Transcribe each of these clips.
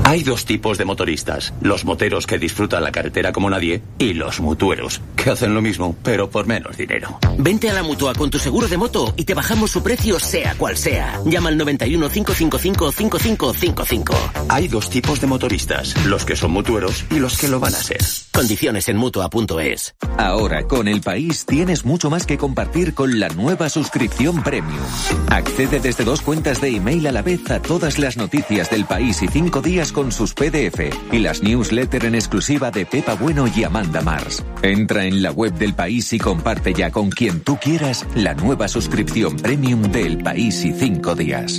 Hay dos tipos de motoristas. Los moteros que disfrutan la carretera como nadie y los mutueros, que hacen lo mismo, pero por menos dinero. Vente a la Mutua con tu seguro de moto y te bajamos su precio sea cual sea. Llama al 91 555 5555. Hay dos tipos de motoristas. Los que son mutueros y los que lo van a ser. Condiciones en Mutua.es. Ahora, con El País, tienes mucho más que compartir con la nueva suscripción Premium. Accede desde 2 cuentas de email a la vez a todas las noticias del país y 5 días con sus PDF y las newsletters en exclusiva de Pepa Bueno y Amanda Mars. Entra en la web del País y comparte ya con quien tú quieras la nueva suscripción Premium de El País y 5 días.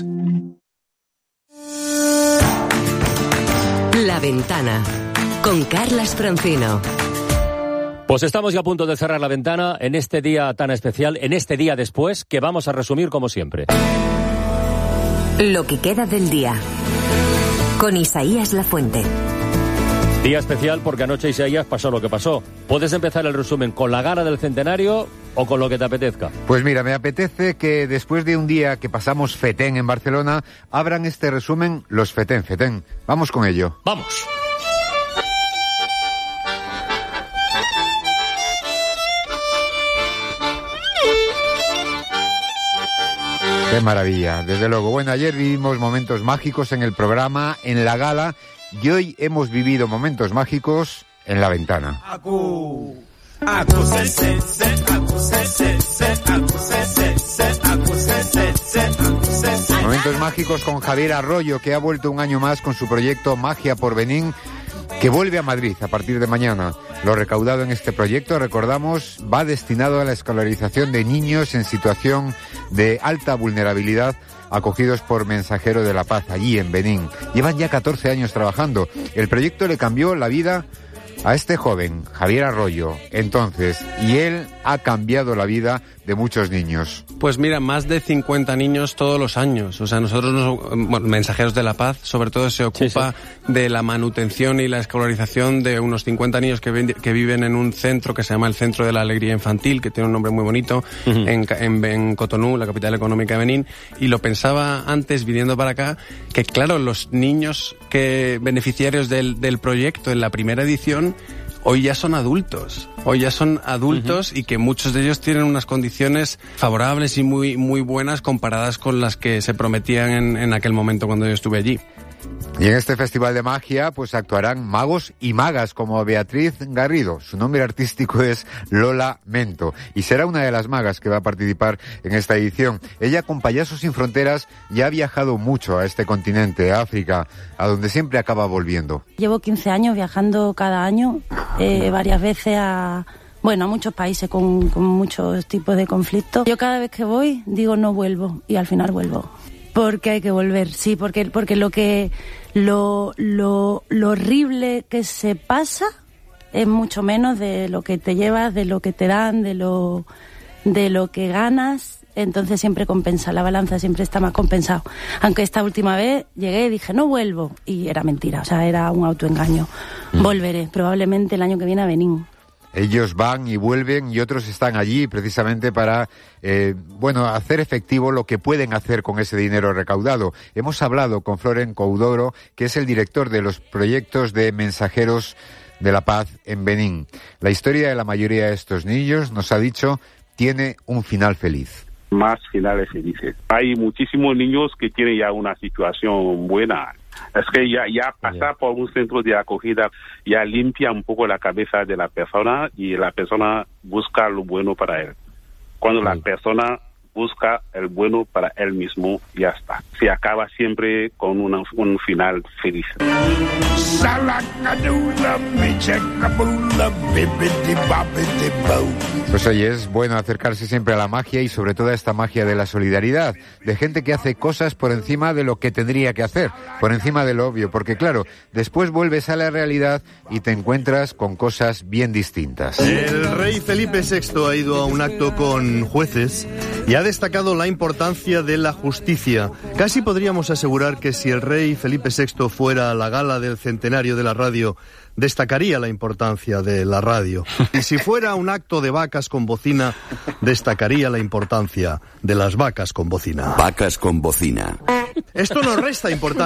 La Ventana, con Carlas Francino. Pues estamos ya a punto de cerrar La Ventana en este día tan especial, en este día después, que vamos a resumir como siempre. Lo que queda del día, con Isaías Lafuente. Día especial porque anoche, Isaías, pasó lo que pasó. Puedes empezar el resumen con la gala del centenario o con lo que te apetezca. Pues mira, me apetece que después de un día que pasamos Fetén en Barcelona, abran este resumen los Fetén. Vamos con ello. ¡Vamos! Qué maravilla, desde luego. Bueno, ayer vivimos momentos mágicos en el programa, en la gala, y hoy hemos vivido momentos mágicos en La Ventana. Momentos mágicos con Javier Arroyo, que ha vuelto un año más con su proyecto Magia por Benín, que vuelve a Madrid a partir de mañana. Lo recaudado en este proyecto, recordamos, va destinado a la escolarización de niños en situación de alta vulnerabilidad acogidos por Mensajero de la Paz allí en Benín. Llevan ya 14 años trabajando. El proyecto le cambió la vida a este joven, Javier Arroyo, entonces, y él ha cambiado la vida de muchos niños. Pues mira, más de 50 niños todos los años. O sea, nosotros, Mensajeros de la Paz, sobre todo se ocupa de la manutención y la escolarización de unos 50 niños que viven en un centro que se llama el Centro de la Alegría Infantil, que tiene un nombre muy bonito, en Cotonú, la capital económica de Benín. Y lo pensaba antes, viniendo para acá, que claro, los niños beneficiarios del proyecto en la primera edición, hoy ya son adultos y que muchos de ellos tienen unas condiciones favorables y muy, muy buenas comparadas con las que se prometían en aquel momento cuando yo estuve allí. Y en este festival de magia pues actuarán magos y magas como Beatriz Garrido. Su nombre artístico es Lola Mento y será una de las magas que va a participar en esta edición. Ella, con Payasos sin Fronteras, ya ha viajado mucho a este continente, a África, a donde siempre acaba volviendo. Llevo 15 años viajando cada año, varias veces a muchos países con muchos tipos de conflictos. Yo cada vez que voy digo no vuelvo y al final vuelvo. Porque hay que volver, sí, porque lo horrible que se pasa es mucho menos de lo que te llevas, de lo que te dan, de lo que ganas. Entonces siempre compensa, la balanza siempre está más compensado. Aunque esta última vez llegué y dije no vuelvo y era mentira, o sea, era un autoengaño. Volveré, probablemente el año que viene a Benín. Ellos van y vuelven y otros están allí precisamente para, hacer efectivo lo que pueden hacer con ese dinero recaudado. Hemos hablado con Floren Coudoro, que es el director de los proyectos de Mensajeros de la Paz en Benín. La historia de la mayoría de estos niños, nos ha dicho, tiene un final feliz. Más finales felices. Hay muchísimos niños que tienen ya una situación buena. Es que ya pasar por un centro de acogida ya limpia un poco la cabeza de la persona y la persona busca lo bueno para él. Cuando la persona busca el bueno para él mismo, ya está. Se acaba siempre con un final feliz. Pues oye, es bueno acercarse siempre a la magia y sobre todo a esta magia de la solidaridad, de gente que hace cosas por encima de lo que tendría que hacer, por encima de lo obvio, porque claro, después vuelves a la realidad y te encuentras con cosas bien distintas. El rey Felipe VI ha ido a un acto con jueces y ha destacado la importancia de la justicia. Casi podríamos asegurar que si el rey Felipe VI fuera a la gala del centenario de la radio, destacaría la importancia de la radio. Y si fuera un acto de vacas con bocina, destacaría la importancia de las vacas con bocina. Vacas con bocina. Esto nos resta importancia.